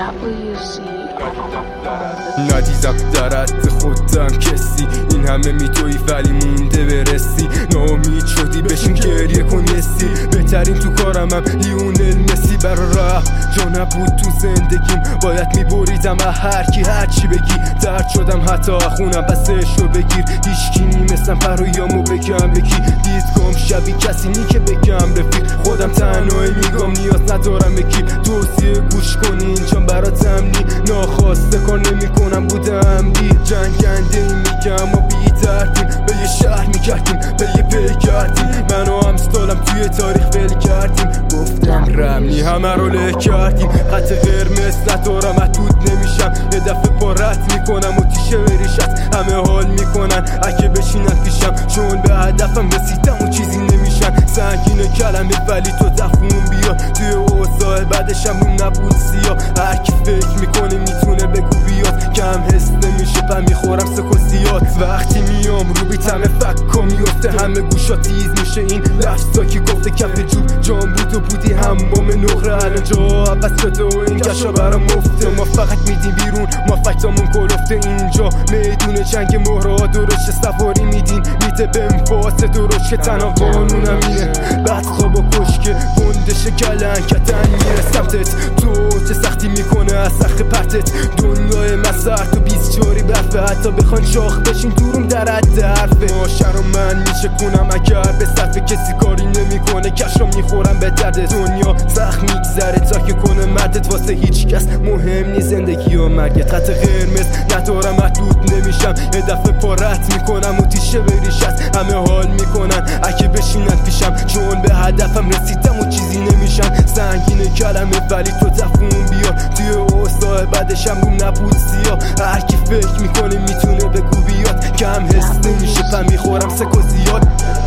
ندیدم در حد خودم کسی، این همه میتوی ولی مونده برسی. ناامید شدی بشین گریه کن یسی، بهترین تو کارمم لیونل مسی. برا راه جا نبود تو زندگیم، باید میبریدم هر کی هر چی بگی. درد شدم حتی خونم بسشو بگیر، هیچکی نیمستم پرویامو بگم بکی. دیدگام شبیه کسی نی که بگم رفیق، خودم تنهایی میگم نیاز ندارم بکی. توصیه گوش کنی اینجا براتم نی، ناخواسته کار نمی کنم بودم بی جنگنده ای میگم و بی ترتیم. به یه شهر میگردیم به یه پی کردیم، منو هم ستالم توی تاریخ ول کردیم. گفتم رمنی همه رو له کردیم، خط قرمز ندارم محدود نمیشم. یه دفعه پارت میکنم و تیشه بریشت، همه حال میکنن اگه بشینن پیشم، چون به هدفم رسیدم و چیزی نمیشن. سنگین کلمه ولی تو دفعون بیا، توی اوضاع بعدشم روم نبود سیاه. هر کی فکر میکنه میتونه بگو بیاد، کم حس نمیشه پم میخورم سکو زیاد. وقتی میام رو بیتم فکا میفته، همه گوشا تیز میشه. این لفظا که گفته کف جوب جام بود و بودی همام نقره، الان جا عوض شده و این گشا برام مفته. ما فقط میدیم بیرون، ما فکتامون کلفته. اینجا میدون جنگ مهرها درشت سواری میدین، میته بهم فاسه درشت که تنها قانونم اینه. بعد خواب و کشکه گندش کلن کتن میره سمتت، تو چه سختی میکنه از سخت پرتت. دنیای مسر تو 24 برفه، حتی بخوان شاخ بشین دورم در حد حرفه. ماشر و من میشه کنم اگر به صرف کسی کاری نمیکنه، کش رو میخورم به درد. دنیا سخت میگذره تا که کنه مردت، واسه هیچ کس مهم نی زندگی و مرگت. خط قرمز ندارم محدود نمیشم، یه دفعه پارت میکنم و تیشه بریشت. همه حال میکنن اگه بشینن پیشم، چون به هدفم رسیدم و چیزی نمیشن. سنگین کلمه ولی تو دفعون بیار، توی اوضاع بعدشم روم نبود سیاه. هر کی فکر میکنه میتونه بگو بیاد، کم حس نمیشه پم میخورم سکو زیاد.